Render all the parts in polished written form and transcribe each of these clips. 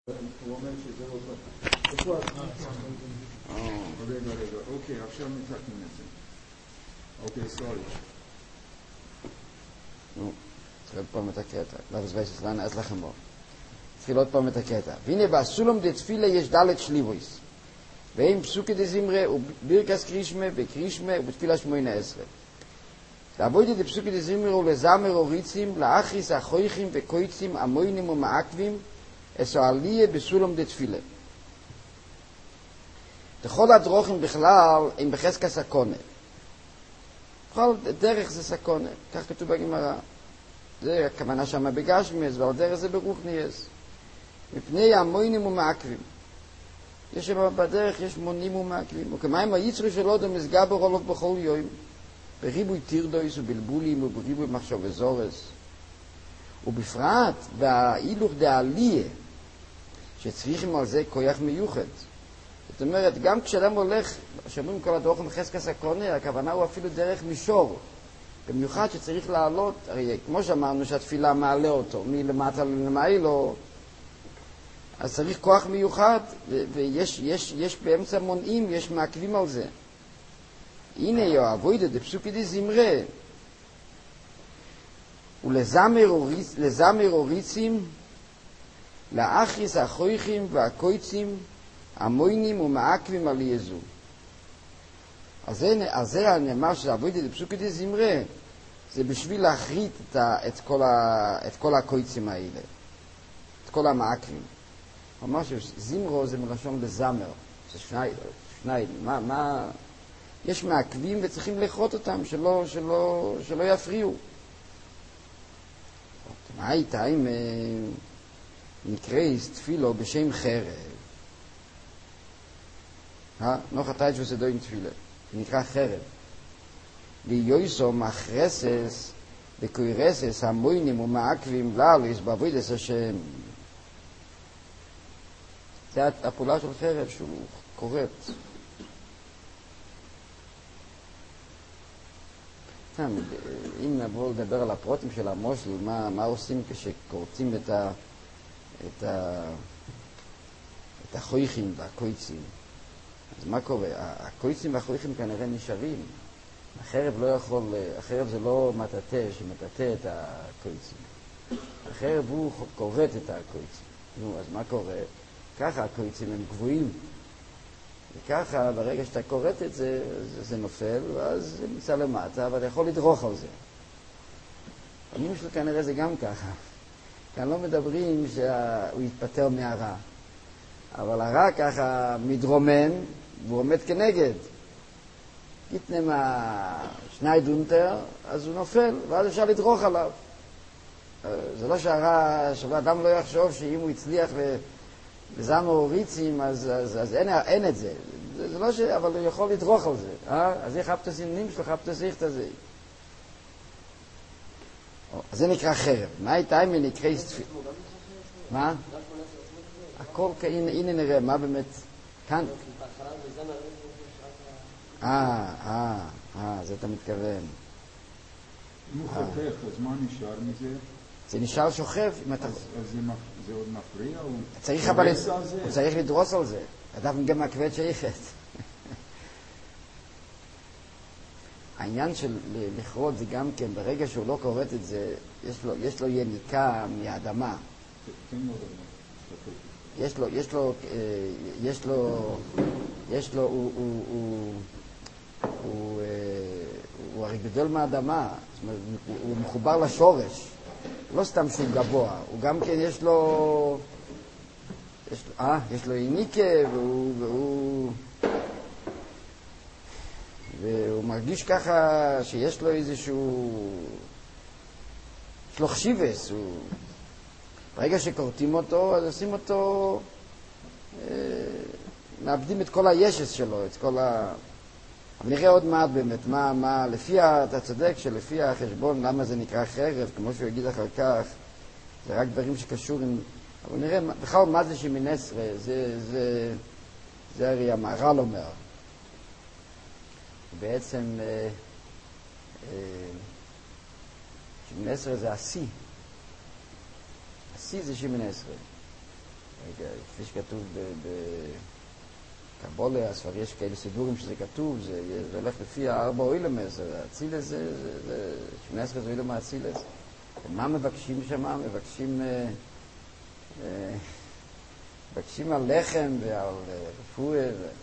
הוא אומר שזה לא טוב. איפה רגע. אוקיי, עכשיו מתקנים את זה. אוקיי, סורי. צריך עוד פעם את הקטע. לא תזוויס לנה, אז לכם בו. צריך עוד פעם את הקטע. והנה בסולם דתפילה יש דלת שליבויס. והם פסוקי דזמרה ובירקס קרישמה וקרישמה ובתפילה 18. לעבוד את הפסוקי דזמרה ולזמר הוריצים לאחריס החויכים וקויצים המוינים ומעקבים אסו עליה בסולם דתפילה. לכל הדרוכים בכלל הם בחזקה סקונה. כל דרך זה סקונה, כך כתוב בגמרא. זה הכוונה שם בגשמיאס, ועל דרך זה ברוחניאס. מפני המוינים ומעקבים. יש שם בדרך, יש מונים ומעקבים. וכמיים היצרו של אודם מסגבר הולך בכל יום. בריבוי טירדויס ובלבולים ובריבוי מחשוב וזורס. ובפרט בהילוך דעליה, שצריכים על זה כוח מיוחד. זאת אומרת, גם כשאדם הולך, שאומרים כל הדרוכים חזקה סקונה, הכוונה הוא אפילו דרך מישור. במיוחד שצריך לעלות, הרי כמו שאמרנו שהתפילה מעלה אותו, מלמטה למעלה, אז צריך כוח מיוחד, ויש באמצע מונעים, יש מעקבים על זה. הנה יאהבוידא דפסוקי דזמרה, ולזמר הוריצים, לאחריס החויכים והקויצים, המוינים ומעקבים על יזו. אז זה הנאמר שעבוידא דפסוקי דזמרה, זה בשביל להחריט את כל הקויצים האלה, את כל המעקבים. אמר שזמרו זה מלשון לזמר, זה שנייד, יש מעקבים וצריכים לחרות אותם, שלא יפריעו. מה הייתה אם נקרא תפילו בשם חרב? נוח התאית שעושה תפילה, נקרא חרב. ליועסו מחרסס וקוירסס המוינים ומעקבים לאליס בעבודת השם. זה הפעולה של חרב שהוא קורט. אם נבוא לדבר על הפרוטים של המושל, מה עושים כשקורצים את החויכים והקויצים? אז מה קורה? הקויצים והחויכים כנראה נשארים. החרב זה לא מטאטא שמטאטא את הקויצים. החרב הוא קורט את הקויצים. נו, אז מה קורה? ככה הקויצים הם גבוהים. וככה ברגע שאתה קורט את זה, זה נופל, ואז זה נמצא למטה, ואתה יכול לדרוך על זה. המילים שלו כנראה זה גם ככה. כאן לא מדברים שהוא יתפטר מהרע. אבל הרע ככה מתרומם, והוא עומד כנגד. יתנמה שני דונטר, אז הוא נופל, ואז אפשר לדרוך עליו. זה לא שהאדם לא יחשוב שאם הוא הצליח לזמר הוריצים, אז אין את זה. זה לא אבל הוא יכול לדרוך על זה. אז איך הפתסינים שלו, הפתסיכת הזה. אז זה נקרא חרב. מה הייתה אם נקרא סתפיל? מה? הכל, הנה נראה, מה באמת? כאן. זה אתה מתכוון. אם הוא חותך, אז מה נשאר מזה? זה נשאר שוכב. אז זה עוד מפריע? הוא צריך לדרוס על זה. אדם גם מהכבד שייכת. העניין של לכרות זה גם כן, ברגע שהוא לא קורט את זה, יש לו יניקה מהאדמה. הוא הרי גדול מהאדמה, זאת אומרת, הוא מחובר לשורש, לא סתם שהוא גבוה, הוא גם כן יש לו יניקה, והוא מרגיש ככה שיש לו איזשהו, יש לו חשיבס, ברגע שקורטים אותו, אז עושים אותו, מאבדים את כל הישס שלו, את כל אבל נראה עוד מעט באמת, אתה צודק שלפי החשבון, למה זה נקרא חרב, כמו שהוא יגיד אחר כך, זה רק דברים שקשורים, אבל נראה, בכלל מה זה שמינסרה, זה הרי המהר"ל אומר. בעצם, שמינסרה זה השיא. השיא זה שמינסרה. כפי שכתוב בקבולה, אז כבר יש כאלה סידורים שזה כתוב, זה הולך לפי 4 אילמס, אצילס זה 18 זה אילמה אצילס. מה מבקשים שם? מבקשים על לחם ועל רפואה.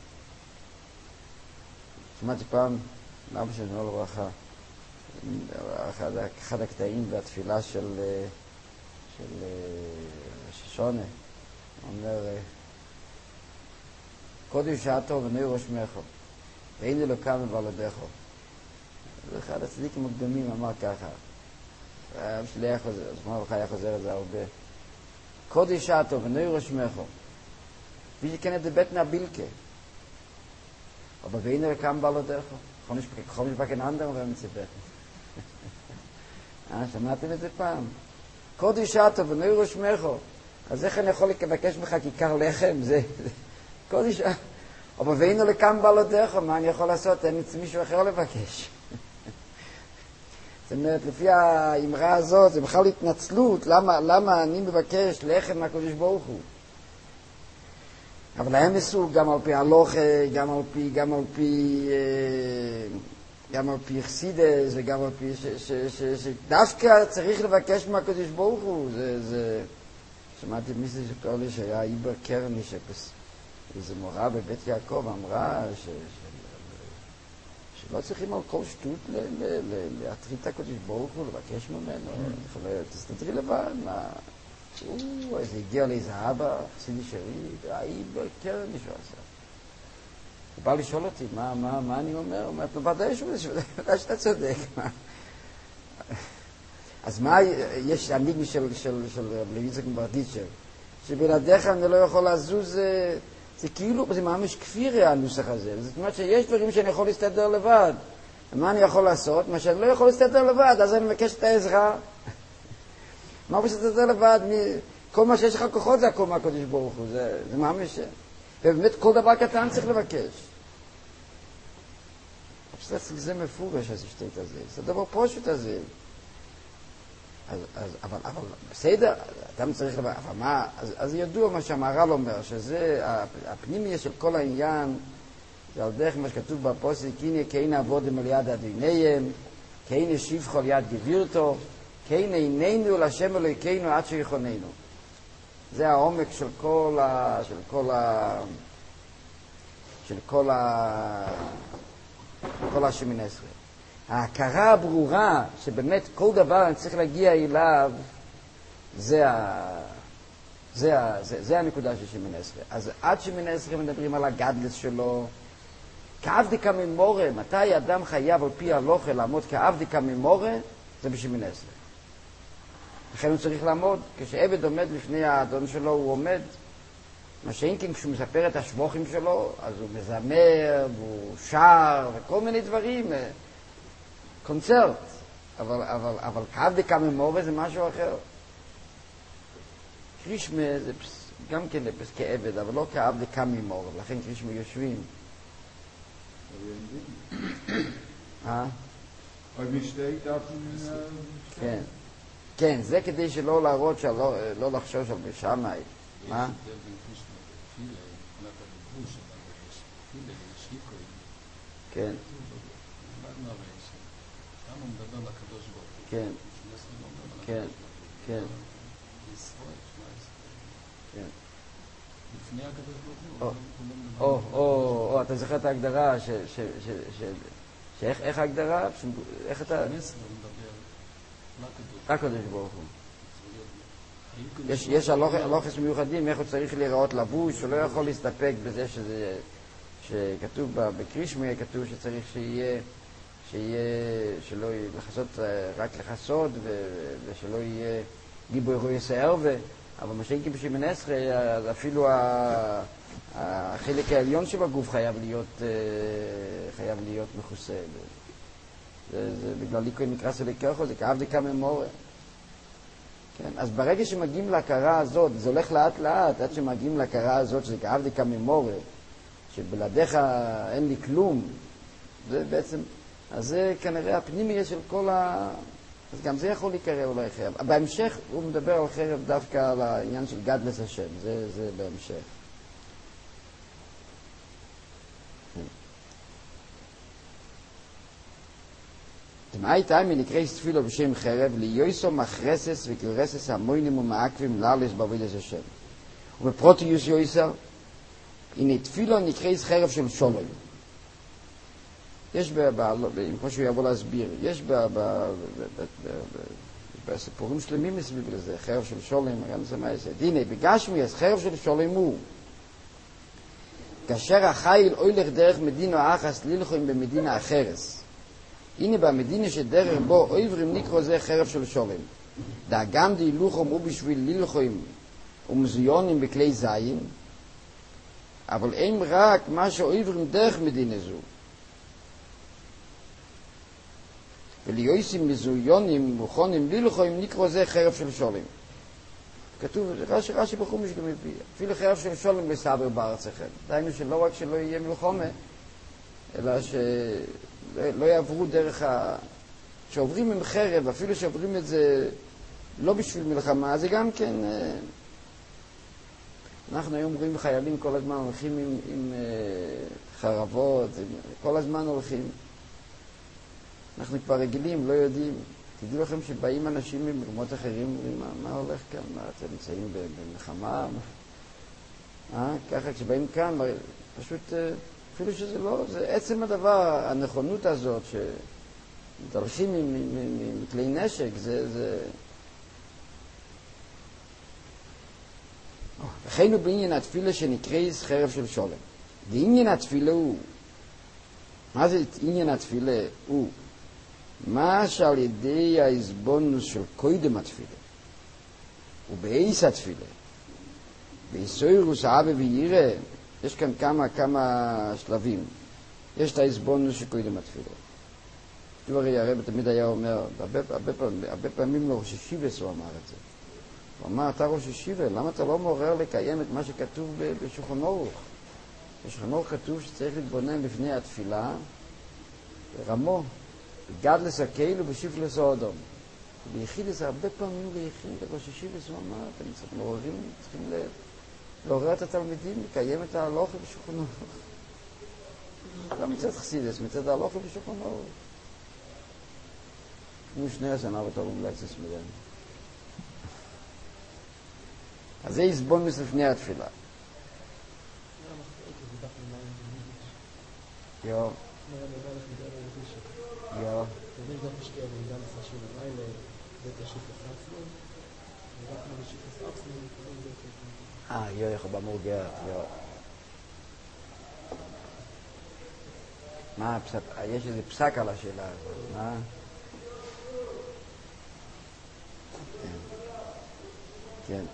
שמעתי פעם, אבא שלי נורא לברכה, אחד הקטעים והתפילה של ששונה, אומר, קודש שעתו ונוי ראש מחו, ואין אלוקם ובלעדיכו. זה אחד הצדיקים הקדומים אמר ככה. אבא שלי היה חוזר, אז מה היה חוזר את זה הרבה. קודש שעתו ונוי ראש מחו, wie kennen die Betten abbilke. Aber wenn kam balodeko, komm ich bei kein anderen wenn sie beten. שמעתם את זה פעם? קודש שעתו ונוי ראש מחו. אז איך אני יכול לבקש ממך כיכר לחם? זה קודש. אבל ואינו לקם בלעדיך, מה אני יכול לעשות? אין מישהו אחר לבקש. זאת אומרת, לפי האמרה הזאת, זה בכלל התנצלות, למה אני מבקש לחם מהקודש ברוך הוא? אבל האמס הוא גם על פי הלוך, גם על פי חסידס, וגם על פי שדווקא צריך לבקש מהקודש ברוך הוא. שמעתי מישהו שקורא שהיה איבר קרני, איזו מורה בבית יעקב אמרה שלא צריכים על כל שטות להטריד את הקודש ברוך הוא, לבקש ממנו, תסתדרי לבד, מה? איזה הגיע לאיזה אבא, חסידי שרי, איבר קרני שהוא עשה. הוא בא לשאול אותי, מה אני אומר? הוא אומר, ודאי שאתה צודק. אז מה, יש הניגמי של לויצק מברדיצ'ר, שבלעדיך אני לא יכול לזוז, זה כאילו, זה ממש כפיר הנוסח הזה. זאת אומרת שיש דברים שאני יכול להסתדר לבד. מה אני יכול לעשות? מה שאני לא יכול להסתדר לבד, אז אני מבקש את העזרה. מה הוא להסתדר לבד? כל מה שיש לך כוחות זה הכל מהקודש ברוך הוא. זה ממש... ובאמת כל דבר קטן צריך לבקש. זה מפורש, השטות הזה. זה דבר פשוט הזה. אבל בסדר, אדם צריך לבקש. אבל מה? אז ידוע מה שהמהר"ל אומר, שזה הפנימיה של כל העניין, זה על דרך מה שכתוב בפוסק, הנה כאין עבודם על יד אדוניהם, כאין שבחו על יד גבירתו, כאין עינינו להשם אלוהינו עד שיחוננו. זה העומק של כל השמונה עשרה. ההכרה הברורה שבאמת כל דבר אני צריך להגיע אליו, זה הנקודה של שמונה עשרה. אז עד שמונה עשרה מדברים על הגדלס שלו, כעבדיקה ממורה. מתי אדם חייב על פי הלוכה לעמוד כעבדיקה ממורה? זה בשמונה עשרה. לכן הוא צריך לעמוד. כשעבד עומד לפני האדון שלו, הוא עומד. מה שאין כן כשהוא מספר את השבוחים שלו, אז הוא מזמר, והוא שר, וכל מיני דברים. קונצרט. אבל כעבדיקה ממורה זה משהו אחר. קרישמה זה גם כן כעבד, אבל לא כעבדיקה ממורה. לכן קרישמה יושבים. כן. כן, זה כדי שלא להראות, לא לחשוש על בשמאי. מה? כן. כן. כן. כן. לפני הקדוש ברוך הוא. אתה זוכר את ההגדרה איך ההגדרה? איך אתה... הקדוש ברוך הוא. יש הלוחס מיוחדים, איך הוא צריך להיראות לבוש, הוא לא יכול להסתפק בזה שכתוב בקרישמי, כתוב שצריך שלא לחסות, רק לחסות, ושלא יהיה גיבוי רוי שער, אבל מה שאין בשמונה עשרה, אז אפילו החלק העליון שבגוף חייב להיות מכוסה. זה בגלל ליקוי מקרא סליקחו, זה כעבדיקה ממורה. כן? אז ברגע שמגיעים להכרה הזאת, זה הולך לאט לאט, עד שמגיעים להכרה הזאת, שזה כעבדיקה ממורה, שבלעדיך אין לי כלום, זה בעצם, אז זה כנראה הפנימיה של אז גם זה יכול להיקרא אולי חרב. בהמשך הוא מדבר על חרב דווקא על העניין של גדלס השם, זה בהמשך. תמאי תאמי נקרא תפילו בשם חרב, ליוסו מחרסס וקלרסס המוינים ומעקבים לאלס בעבודת השם. ובפרוטיוס יויסר, הנה תפילו נקרא חרב של שולם. יש, כמו שהוא יבוא להסביר, יש בסיפורים שלמים מסביב לזה, חרב של שולם, הנה, בגשמי, אז חרב של שולם הוא, כאשר החיל הולך דרך מדינה אחס ללחוים במדינה אחרס. הנה במדינה שדרך בו עברים נקרא זה חרב של שולם. דאגם דהילוכם הוא בשביל ללחוים ומזיונים בכלי זין, אבל אין רק מה שעוברים דרך מדינה זו. וליועסים מזויונים מוכנים ללחוים נקרא זה חרב של שולם. כתוב, רש"י בחומש גם מביא, אפילו חרב של שולם בסבר בארצכם. דהיינו שלא רק שלא יהיה מלחמה, אלא שלא יעברו דרך שעוברים עם חרב, אפילו שעוברים את זה לא בשביל מלחמה, זה גם כן... אנחנו היום רואים חיילים כל הזמן הולכים עם חרבות, כל הזמן הולכים. אנחנו כבר רגילים, לא יודעים. תדעו לכם שבאים אנשים ממקומות אחרים, מה הולך כאן? מה, אתם נמצאים במלחמה? ככה כשבאים כאן, פשוט, אפילו שזה לא, זה עצם הדבר, הנכונות הזאת, שמתהלכים עם כלי נשק, זה... לכן הוא בעניין התפילה שנקרא חרב של שולם. ועניין התפילה הוא, מה זה עניין התפילה? הוא מה שעל ידי ההסבונוס של קודם התפילה ובאיס התפילה באיסוירוס האבא וירא, יש כאן כמה שלבים. יש את ההסבונוס של קודם התפילה. כתוב הרי הרב תמיד היה אומר, הרבה פעמים לראש ישיבס הוא אמר את זה. הוא אמר, אתה ראש ישיבה, למה אתה לא מעורר לקיים את מה שכתוב בשולחן ערוך? בשולחן ערוך כתוב שצריך להתבונן לפני התפילה רמו, גדלס הקהיל ובשיפלס האדום. ביחידס, הרבה פעמים ביחיד, ראש ישיבס הוא אמר, אתם צריכים לעורר את התלמידים, לקיים את ההלוכה בשולחן ערוך. לא מצד חסידס, מצד ההלוכה בשולחן ערוך. כמו שני השנה בתורם לאקסס מדן. אז זה הסבונוס לפני התפילה. יו. יו. יו, יכול במורגר, יו. מה הפסק? יש איזה פסק על השאלה הזאת, מה? כן.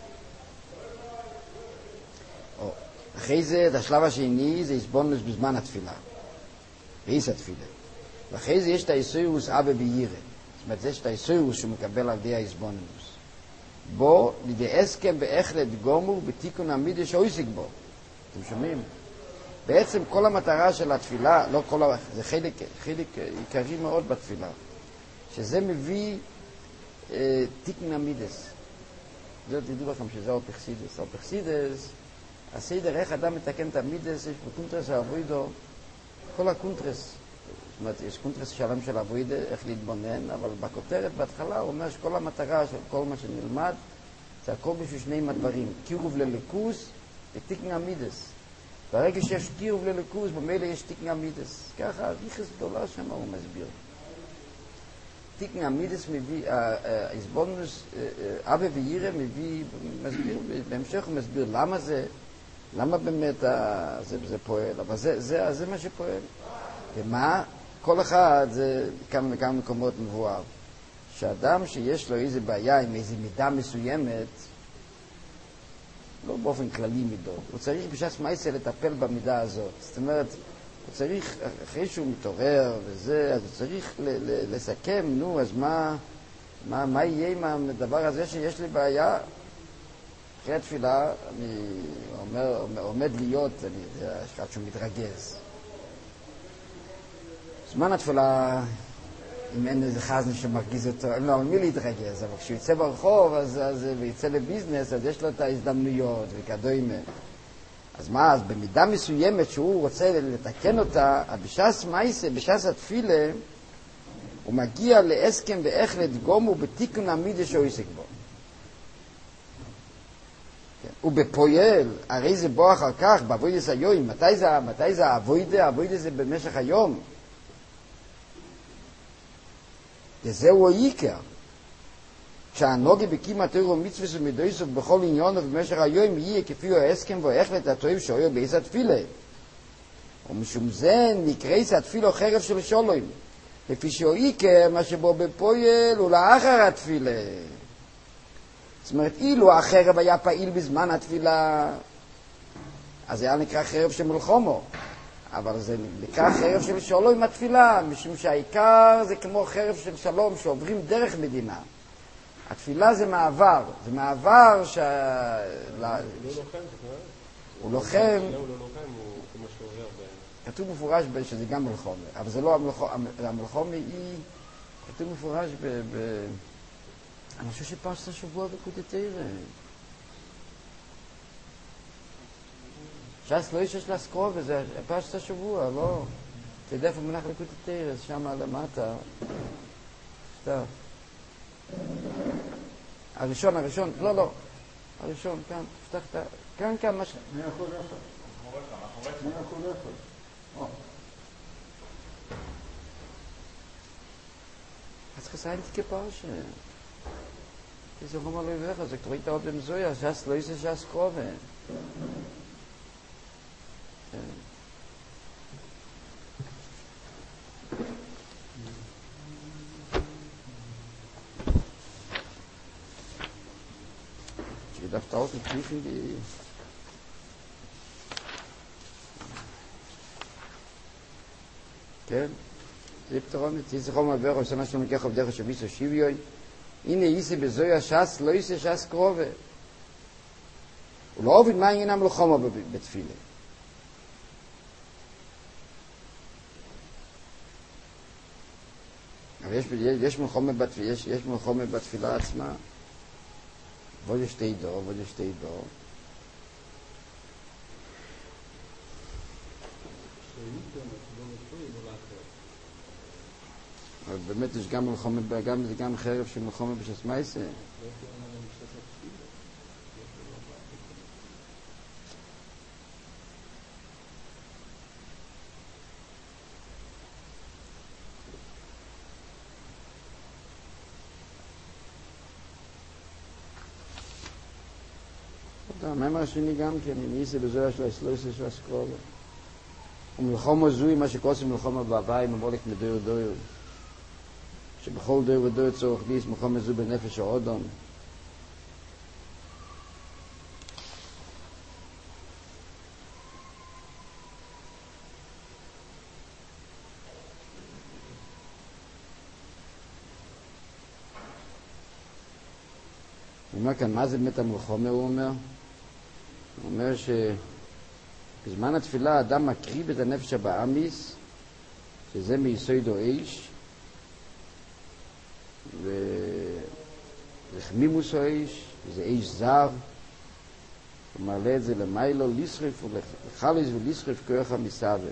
אחרי זה, את השלב השני, זה הסבונוס בזמן התפילה. ראיס התפילה. ואחרי זה יש את האיסוירוס אבא בירה. זאת אומרת, יש את האיסוירוס שהוא מקבל על ידי ההסבונוס. בו, לידי הסכם באחלת גומור בתיקון המידה שאויסיק בו. אתם שומעים? בעצם כל המטרה של התפילה, לא כל זה חלק עיקרי מאוד בתפילה. שזה מביא תיקון המידס. זה תדעו לכם שזה אופכסידס. אופכסידס, הסדר איך אדם מתקן את המידס, יש בקונטרס העבודו, כל הקונטרס, זאת אומרת, יש קונטרס שלם של עבודה, איך להתבונן, אבל בכותרת, בהתחלה, הוא אומר שכל המטרה של כל מה שנלמד, זה הכל בשביל שני דברים, קירוב לליכוס ותיקן המידס. ברגע שיש קירוב לליכוס, במילא יש תיקן המידס. ככה, ריכס גדולה שם הוא מסביר. תיקן המידס מביא, הסבונוס, אבא וירא מביא, מסביר, בהמשך הוא מסביר למה זה, למה באמת זה פועל, אבל זה מה שפועל. ומה? כל אחד זה כמה מקומות מבואר. שאדם שיש לו איזו בעיה עם איזו מידה מסוימת, לא באופן כללי מידות, הוא צריך בשעת מייסה לטפל במידה הזאת. זאת אומרת, הוא צריך, אחרי שהוא מתעורר וזה, אז הוא צריך לסכם, נו, אז מה יהיה עם הדבר הזה שיש לי בעיה? אחרי התפילה, אני עומד להיות, אני יודע, עד שהוא מתרגז. זמן התפילה, אם אין איזה חזן שמרגיז אותו, לא, מי להתרגז, אבל כשהוא יצא ברחוב ויצא לביזנס, אז יש לו את ההזדמנויות וכדומה. אז מה, אז במידה מסוימת שהוא רוצה לתקן אותה, בש"ס מייסה, בש"ס התפילה, הוא מגיע להסכם ואיך לדגום ובתיקון המידה שהוא עסק בו. הוא בפועל, הרי זה בוא אחר כך, בעבודת היום, מתי זה העבודה? העבודה זה במשך היום. וזהו העיקר. כשהנוגע בקיום התורה ומצוות ומדויסות בכל עניין ובמשך היום יהיה כפי ההסכם והחלט הטוב שהיו בעץ התפילה. ומשום זה נקרא התפילה חרב של שלום. לפי שהעיקר מה שבו בפועל הוא לאחר התפילה. זאת אומרת, אילו החרב היה פעיל בזמן התפילה, אז זה היה נקרא חרב של מלחמו. אבל זה נקרא חרב של שלום עם התפילה, משום שהעיקר זה כמו חרב של שלום שעוברים דרך מדינה. התפילה זה מעבר, זה מעבר הוא לוחם, הוא משורר. כתוב מפורש שזה גם מלחמה, אבל זה לא המלחמה היא, כתוב מפורש אני חושב שפרשת השבוע בקודתירה. ש"ס לא יש לה סקרוב, זה פרשת השבוע, לא. אתה יודע איפה מונח לקודתירה, שם למטה. שטר. הראשון, לא. הראשון, כאן, פתח את כאן, מה ש... מי יכול לאכול? מי יכול לאכול? אז חסאינתי כפרשה. זה אומר לא יברך, זה קוראים את העוד במזויה, ש"ס לא יעשה ש"ס קרובה. שדווקא עוד נתניחים די... כן? זה פתרון, תזכור מעבר, עושה מה שלום לקח עובדך שביסו שוויון. הנה ייסי בזויה ש"ס, לא ייסי ש"ס קרובה. הוא לא עובד מה עניין המלחמה בתפילה. אבל יש מלחמה בתפילה עצמה. ועוד יש שתי דור. אבל באמת יש גם מלחמה, זה גם חרב של מלחמה בש"ס מייסה. המאמר השני גם כן, אם ייסה בזויה של הסלויסה של הסקרובה. ומלחמה זו מה שקוראים מלחמה בהוואי, מבולק מדויר. שבכל דור ודור צורך דיס מלחמה זו בנפש האודום. הוא אומר כאן, מה זה באמת המלחמה, הוא אומר? הוא אומר שבזמן התפילה האדם מקריב את הנפש הבאמיס, שזה מיסוד או איש, וחמימוס או איש, וזה איש זר, הוא מעלה את זה למיילו, לשרף ולחליס ולשרף כוח המסעבת.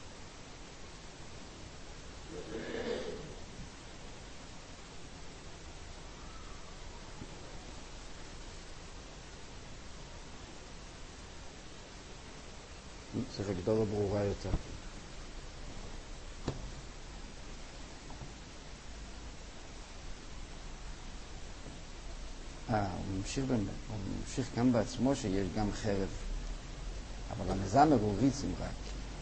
צריך הגדרה ברורה יותר. הוא ממשיך גם בעצמו שיש גם חרב, אבל המזמר הוא ריצים רק.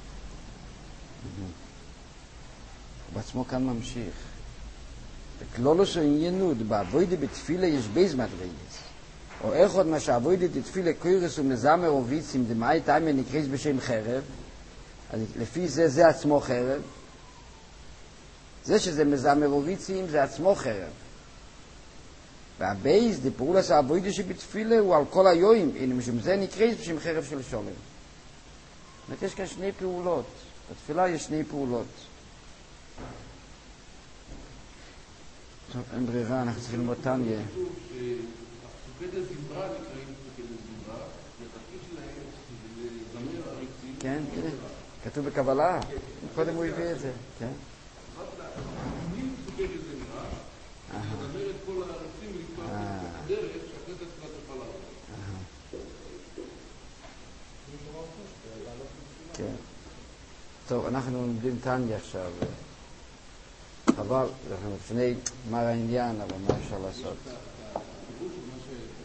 הוא בעצמו כאן ממשיך. וכלולו שעניינות, בעבודה בתפילה יש בייז מדרגס. או איך עוד מה שעבודת תפילה קוירס ומזמר וביצים דמאי תאמר נקרס בשם חרב, אז לפי זה עצמו חרב. זה שזה מזמר וביצים זה עצמו חרב. והבייס דפעולה שעבודת שבתפילה הוא על כל היום, הנה משום זה נקרס בשם חרב של שולם. זאת אומרת, יש כאן שני פעולות. בתפילה יש שני פעולות. טוב, אין ברירה, אנחנו צריכים ללמוד תניא. כתוב שהפסוקי הזמרה נקראים פסוקי הזמרה, והתפקיד שלהם זה לזמר עריצים. כן, תראה, כתוב בקבלה, קודם הוא הביא את זה, כן? מי פסוקי הזמרה, לזמר את כל העריצים ולקבוע את הדרך שהכנסת לא תוכל לעבור. כן. טוב, אנחנו לומדים תניא עכשיו. חבל, אנחנו לפני מה העניין, אבל מה אפשר לעשות?